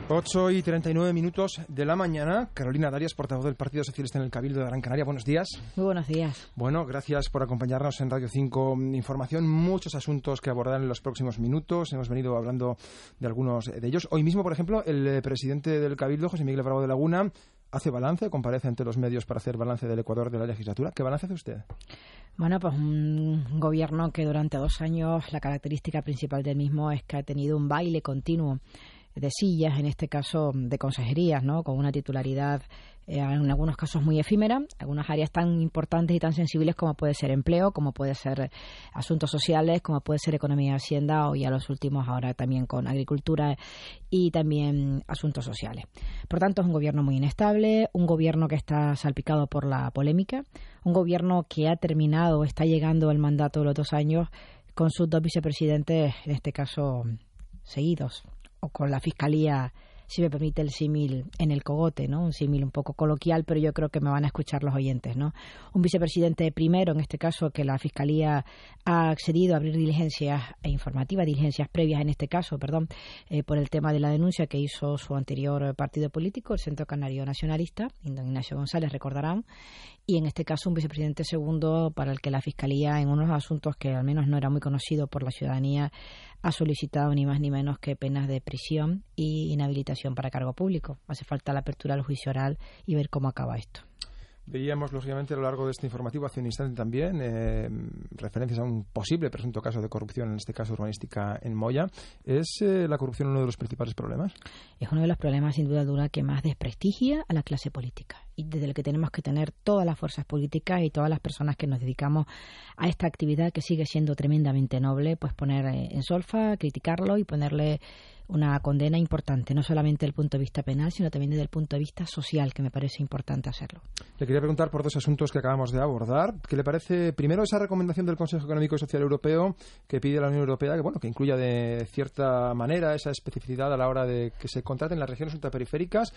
8:39 de la mañana. Carolina Darias, portavoz del Partido Socialista en el Cabildo de Gran Canaria. Buenos días. Muy buenos días. Bueno, gracias por acompañarnos en Radio 5 Información. Muchos asuntos que abordar en los próximos minutos. Hemos venido hablando de algunos de ellos. Hoy mismo, por ejemplo, el presidente del Cabildo, José Miguel Bravo de Laguna, hace balance, comparece ante los medios para hacer balance del Ecuador de la legislatura. ¿Qué balance hace usted? Bueno, pues un gobierno que durante 2 años la característica principal del mismo es que ha tenido un baile continuo de sillas, en este caso de consejerías, ¿no? Con una titularidad en algunos casos muy efímera, algunas áreas tan importantes y tan sensibles como puede ser empleo, como puede ser asuntos sociales, como puede ser economía y hacienda, o ya los últimos ahora también con agricultura y también asuntos sociales. Por tanto, es un gobierno muy inestable, un gobierno que está salpicado por la polémica, un gobierno que ha terminado, está llegando el mandato de los 2 años con sus 2 vicepresidentes, en este caso seguidos, o con la Fiscalía, si me permite el símil, en el cogote, ¿no? Un símil un poco coloquial, pero yo creo que me van a escuchar los oyentes, ¿no? Un vicepresidente primero, en este caso, que la Fiscalía ha accedido a abrir diligencias diligencias previas en este caso, por el tema de la denuncia que hizo su anterior partido político, el Centro Canario Nacionalista, don Ignacio González, recordarán, y en este caso un vicepresidente segundo para el que la Fiscalía, en unos asuntos que al menos no era muy conocido por la ciudadanía, ha solicitado ni más ni menos que penas de prisión y inhabilitación para cargo público. Hace falta la apertura del juicio oral y ver cómo acaba esto. Veíamos, lógicamente, a lo largo de este informativo, hace un instante también, referencias a un posible presunto caso de corrupción, en este caso urbanística en Moya. ¿Es la corrupción uno de los principales problemas? Es uno de los problemas, sin duda alguna, que más desprestigia a la clase política y desde el que tenemos que tener todas las fuerzas políticas y todas las personas que nos dedicamos a esta actividad que sigue siendo tremendamente noble, pues poner en solfa, criticarlo y ponerle una condena importante, no solamente desde el punto de vista penal, sino también desde el punto de vista social, que me parece importante hacerlo. Le quería preguntar por 2 asuntos que acabamos de abordar. ¿Qué le parece, primero, esa recomendación del Consejo Económico y Social Europeo que pide a la Unión Europea que incluya de cierta manera esa especificidad a la hora de que se contraten las regiones ultraperiféricas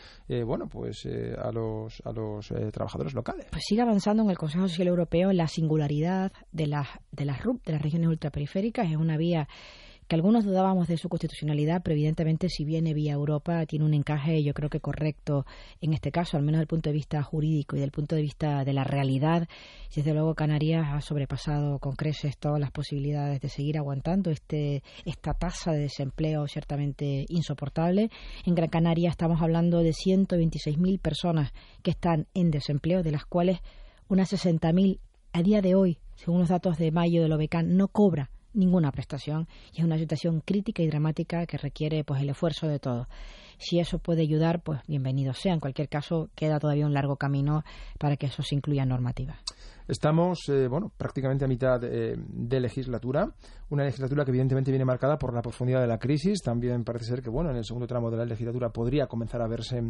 a los trabajadores locales? Pues sigue avanzando en el Consejo Social Europeo la singularidad de las RUP, de las regiones ultraperiféricas. Es una vía que algunos dudábamos de su constitucionalidad, pero evidentemente si viene vía Europa tiene un encaje, yo creo que correcto en este caso, al menos desde el punto de vista jurídico y desde el punto de vista de la realidad. Desde luego Canarias ha sobrepasado con creces todas las posibilidades de seguir aguantando esta tasa de desempleo ciertamente insoportable. En Gran Canaria estamos hablando de 126.000 personas que están en desempleo, de las cuales unas 60.000 a día de hoy, según los datos de mayo del OBECAN, no cobra ninguna prestación, y es una situación crítica y dramática que requiere pues el esfuerzo de todos. Si eso puede ayudar, pues bienvenido sea. En cualquier caso, queda todavía un largo camino para que eso se incluya en normativa. Estamos, prácticamente a mitad de legislatura, una legislatura que evidentemente viene marcada por la profundidad de la crisis. También parece ser que, en el segundo tramo de la legislatura podría comenzar a verse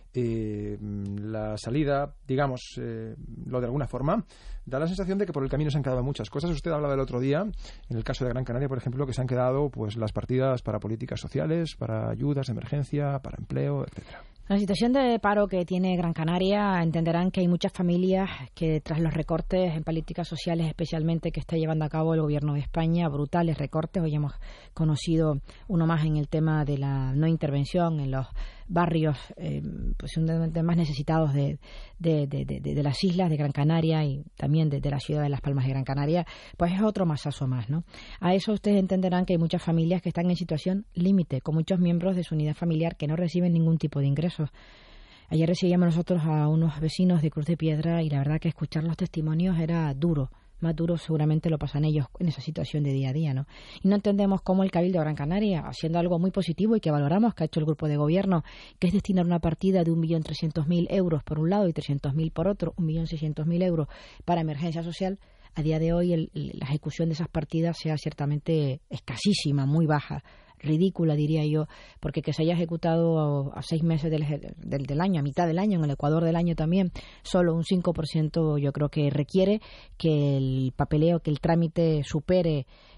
la salida, lo de alguna forma. Da la sensación de que por el camino se han quedado muchas cosas. Usted hablaba el otro día, en el caso de Gran Canaria, por ejemplo, que se han quedado las partidas para políticas sociales, para ayudas de emergencia, para empleo, etcétera. La situación de paro que tiene Gran Canaria, entenderán que hay muchas familias que tras los recortes en políticas sociales especialmente que está llevando a cabo el gobierno de España, brutales recortes, hoy hemos conocido uno más en el tema de la no intervención en los barrios posiblemente más necesitados de las islas de Gran Canaria y también de la ciudad de Las Palmas de Gran Canaria, pues es otro masazo más, ¿no? A eso ustedes entenderán que hay muchas familias que están en situación límite, con muchos miembros de su unidad familiar que no reciben ningún tipo de ingresos. Ayer recibíamos nosotros a unos vecinos de Cruz de Piedra y la verdad que escuchar los testimonios era duro. Más duro seguramente lo pasan ellos en esa situación de día a día, ¿no? Y no entendemos cómo el Cabildo de Gran Canaria, haciendo algo muy positivo y que valoramos que ha hecho el grupo de gobierno, que es destinar una partida de 1.300.000 euros por un lado y 300.000 por otro, 1.600.000 euros para emergencia social, a día de hoy la ejecución de esas partidas sea ciertamente escasísima, muy baja, ridícula diría yo, porque que se haya ejecutado a 6 meses del año, a mitad del año, en el Ecuador del año también, solo un 5% yo creo que requiere que el papeleo, que el trámite supere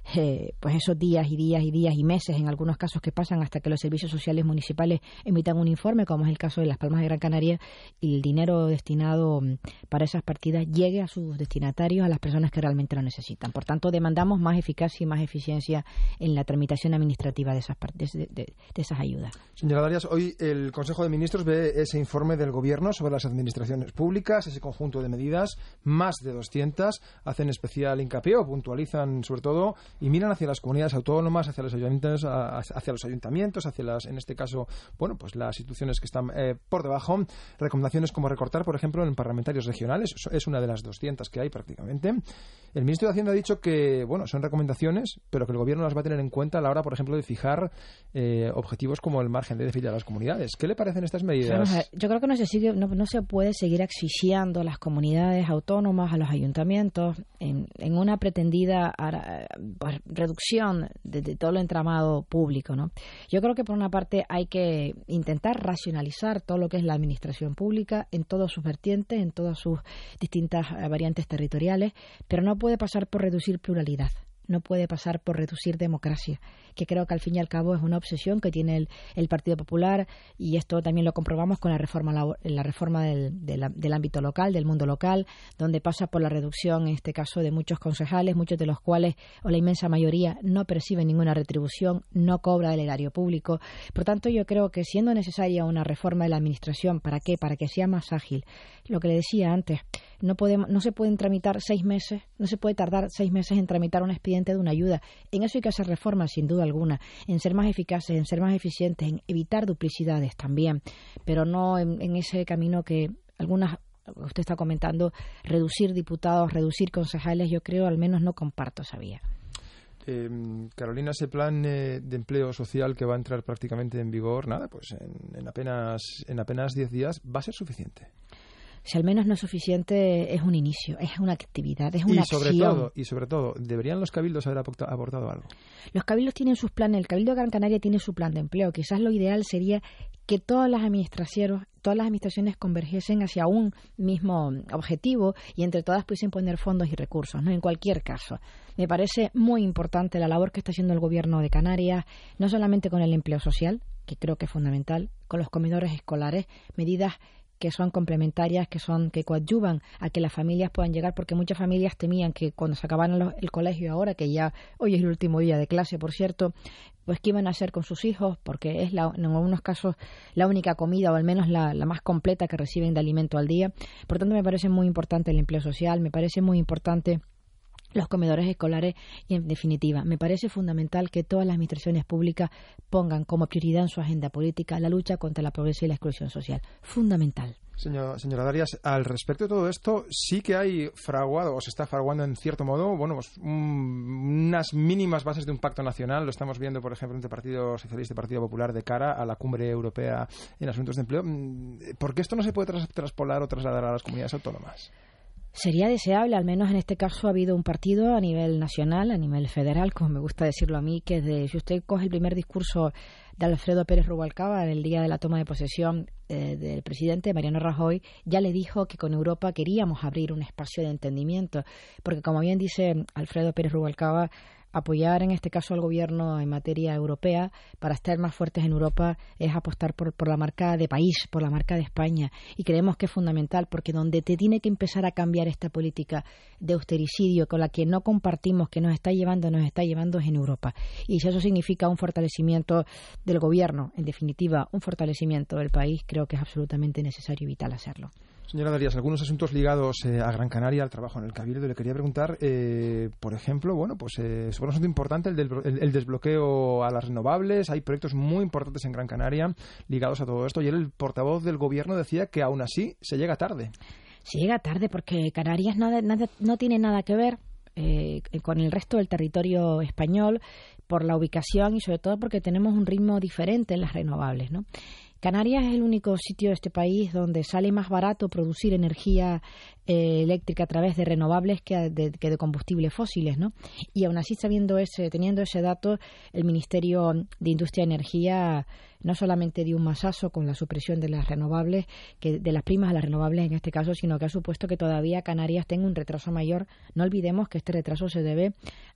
pues esos días y días y días y meses, en algunos casos que pasan hasta que los servicios sociales municipales emitan un informe, como es el caso de Las Palmas de Gran Canaria, y el dinero destinado para esas partidas llegue a sus destinatarios, a las personas que realmente lo necesitan. Por tanto, demandamos más eficacia y más eficiencia en la tramitación administrativa de esas ayudas. Señora Darias, hoy el Consejo de Ministros ve ese informe del Gobierno sobre las administraciones públicas, ese conjunto de medidas, más de 200, hacen especial hincapié o puntualizan sobre todo y miran hacia las comunidades autónomas, hacia los ayuntamientos, hacia las, en este caso, bueno, pues las instituciones que están por debajo. Recomendaciones como recortar, por ejemplo, en parlamentarios regionales, es una de las 200 que hay prácticamente. El ministro de Hacienda ha dicho que, bueno, son recomendaciones, pero que el Gobierno las va a tener en cuenta a la hora, por ejemplo, de fijar objetivos como el margen de déficit de las comunidades. ¿Qué le parecen estas medidas? Yo creo que no se puede seguir asfixiando a las comunidades autónomas, a los ayuntamientos, en una pretendida reducción de todo lo entramado público, ¿no? Yo creo que por una parte hay que intentar racionalizar todo lo que es la administración pública en todas sus vertientes, en todas sus distintas variantes territoriales, pero no puede pasar por reducir pluralidad. No puede pasar por reducir democracia, que creo que al fin y al cabo es una obsesión que tiene el Partido Popular, y esto también lo comprobamos con la reforma del ámbito local, del mundo local, donde pasa por la reducción, en este caso, de muchos concejales, muchos de los cuales, o la inmensa mayoría, no perciben ninguna retribución, no cobra del erario público. Por tanto, yo creo que siendo necesaria una reforma de la administración, ¿para qué? Para que sea más ágil. Lo que le decía antes, no se pueden tramitar 6 meses, no se puede tardar 6 meses en tramitar un expediente de una ayuda. En eso hay que hacer reformas, sin duda alguna, en ser más eficaces, en ser más eficientes, en evitar duplicidades también, pero no en ese camino que algunas, usted está comentando, reducir diputados, reducir concejales. Yo creo, al menos no comparto esa vía. Carolina, ese plan de empleo social que va a entrar prácticamente en vigor, nada, pues en apenas 10 días, ¿va a ser suficiente? Si al menos no es suficiente, es un inicio, es una actividad, es una acción. Y sobre todo, ¿deberían los cabildos haber aportado algo? Los cabildos tienen sus planes, el Cabildo de Gran Canaria tiene su plan de empleo. Quizás lo ideal sería que todas las administraciones convergiesen hacia un mismo objetivo y entre todas pudiesen poner fondos y recursos, ¿no? En cualquier caso, me parece muy importante la labor que está haciendo el Gobierno de Canarias, no solamente con el empleo social, que creo que es fundamental, con los comedores escolares, medidas que son complementarias, que coadyuvan a que las familias puedan llegar, porque muchas familias temían que cuando se acabaran el colegio ahora, que ya hoy es el último día de clase, por cierto, pues qué iban a hacer con sus hijos, porque es en algunos casos la única comida, o al menos la más completa que reciben de alimento al día. Por tanto, me parece muy importante el empleo social, me parece muy importante los comedores escolares y, en definitiva, me parece fundamental que todas las administraciones públicas pongan como prioridad en su agenda política la lucha contra la pobreza y la exclusión social. Fundamental. Señora Darias, al respecto de todo esto, sí que hay fraguado, o se está fraguando en cierto modo, bueno, pues, unas mínimas bases de un pacto nacional. Lo estamos viendo, por ejemplo, entre Partido Socialista y Partido Popular de cara a la cumbre europea en asuntos de empleo. ¿Por qué esto no se puede traspolar o trasladar a las comunidades autónomas? Sería deseable, al menos en este caso ha habido un partido a nivel nacional, a nivel federal, como me gusta decirlo a mí, que si usted coge el primer discurso de Alfredo Pérez Rubalcaba en el día de la toma de posesión del presidente Mariano Rajoy, ya le dijo que con Europa queríamos abrir un espacio de entendimiento, porque como bien dice Alfredo Pérez Rubalcaba, apoyar en este caso al gobierno en materia europea para estar más fuertes en Europa es apostar por la marca de país, por la marca de España, y creemos que es fundamental, porque donde te tiene que empezar a cambiar esta política de austericidio con la que no compartimos, que nos está llevando es en Europa, y si eso significa un fortalecimiento del gobierno, en definitiva un fortalecimiento del país, creo que es absolutamente necesario y vital hacerlo. Señora Darias, algunos asuntos ligados a Gran Canaria, al trabajo en el Cabildo. Le quería preguntar, por ejemplo, bueno, pues sobre un asunto importante, el desbloqueo a las renovables. Hay proyectos muy importantes en Gran Canaria ligados a todo esto. Y el portavoz del Gobierno decía que aún así se llega tarde. Se llega tarde porque Canarias no tiene nada que ver con el resto del territorio español por la ubicación y sobre todo porque tenemos un ritmo diferente en las renovables, ¿no? Canarias es el único sitio de este país donde sale más barato producir energía eléctrica a través de renovables que de combustibles fósiles, ¿no? Y aún así, teniendo ese dato, el Ministerio de Industria y Energía no solamente dio un mazazo con la supresión de las renovables, de las primas a las renovables en este caso, sino que ha supuesto que todavía Canarias tenga un retraso mayor. No olvidemos que este retraso se debe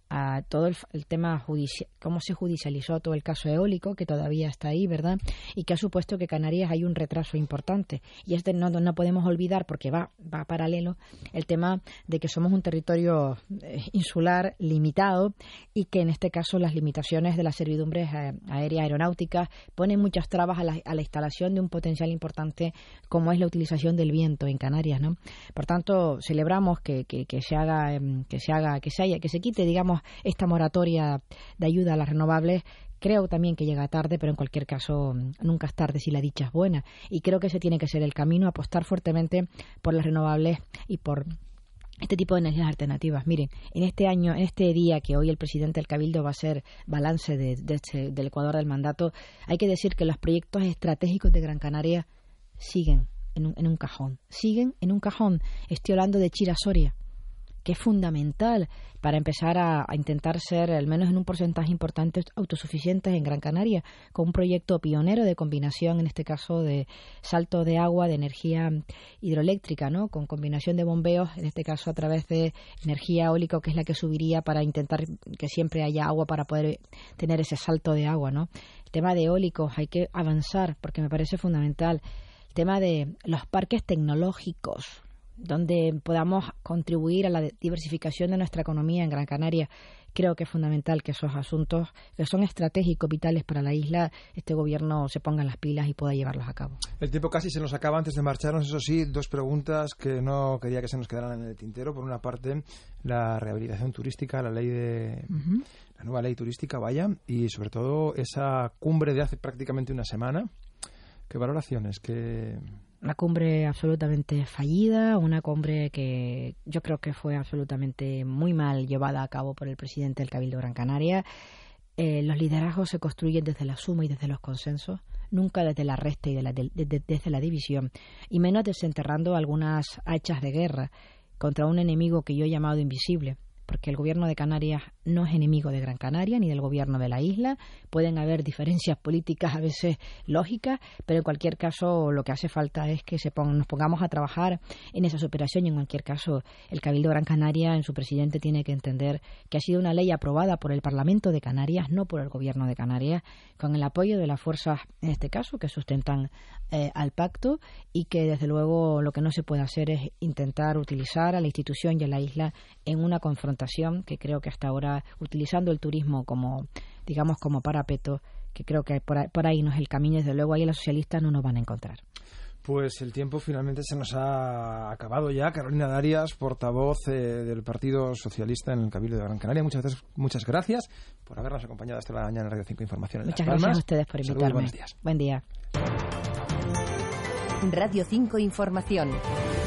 a todo el tema judicial, cómo se judicializó todo el caso eólico, que todavía está ahí, ¿verdad? Y que ha supuesto que Canarias hay un retraso importante. Y no podemos olvidar, porque va paralelo, el tema de que somos un territorio insular, limitado, y que en este caso las limitaciones de las servidumbres aéreas aeronáuticas ponen muchas trabas a la instalación de un potencial importante como es la utilización del viento en Canarias, ¿no? Por tanto, celebramos que se quite, digamos, esta moratoria de ayuda a las renovables. Creo también que llega tarde, pero en cualquier caso nunca es tarde si la dicha es buena. Y creo que ese tiene que ser el camino, apostar fuertemente por las renovables y por este tipo de energías alternativas. Miren, en este día que hoy el presidente del Cabildo va a hacer balance del Ecuador del mandato, hay que decir que los proyectos estratégicos de Gran Canaria siguen en un cajón. Siguen en un cajón. Estoy hablando de Chira Soria, que es fundamental para empezar a intentar ser, al menos en un porcentaje importante, autosuficientes en Gran Canaria, con un proyecto pionero de combinación, en este caso de salto de agua, de energía hidroeléctrica, ¿no? Con combinación de bombeos, en este caso a través de energía eólica, que es la que subiría para intentar que siempre haya agua para poder tener ese salto de agua, ¿no? El tema de eólicos hay que avanzar porque me parece fundamental. El tema de los parques tecnológicos, donde podamos contribuir a la diversificación de nuestra economía en Gran Canaria. Creo que es fundamental que esos asuntos que son estratégicos, vitales para la isla, este gobierno se ponga las pilas y pueda llevarlos a cabo. El tiempo casi se nos acaba. Antes de marcharnos, eso sí, dos preguntas que no quería que se nos quedaran en el tintero. Por una parte, la rehabilitación turística, la nueva ley turística, y sobre todo esa cumbre de hace prácticamente una semana. ¿Qué valoraciones? Una cumbre absolutamente fallida, una cumbre que yo creo que fue absolutamente muy mal llevada a cabo por el presidente del Cabildo Gran Canaria. Los liderazgos se construyen desde la suma y desde los consensos, nunca desde la resta y desde la división, y menos desenterrando algunas hachas de guerra contra un enemigo que yo he llamado invisible, porque el gobierno de Canarias no es enemigo de Gran Canaria ni del gobierno de la isla. Pueden haber diferencias políticas a veces lógicas, pero en cualquier caso lo que hace falta es que nos pongamos a trabajar en esa superación, y en cualquier caso el Cabildo Gran Canaria, en su presidente, tiene que entender que ha sido una ley aprobada por el Parlamento de Canarias, no por el gobierno de Canarias, con el apoyo de las fuerzas, en este caso, que sustentan al pacto, y que desde luego lo que no se puede hacer es intentar utilizar a la institución y a la isla en una confrontación que creo que hasta ahora, utilizando el turismo como parapeto, que creo que por ahí no es el camino. Desde luego ahí los socialistas no nos van a encontrar. Pues el tiempo finalmente se nos ha acabado ya. Carolina Darias, portavoz del Partido Socialista en el Cabildo de Gran Canaria. Muchas gracias por habernos acompañado hasta la mañana en Radio 5 Información en Las Palmas. Muchas gracias a ustedes por invitarme. Saludos, buenos días. Buen día. Radio 5 Información.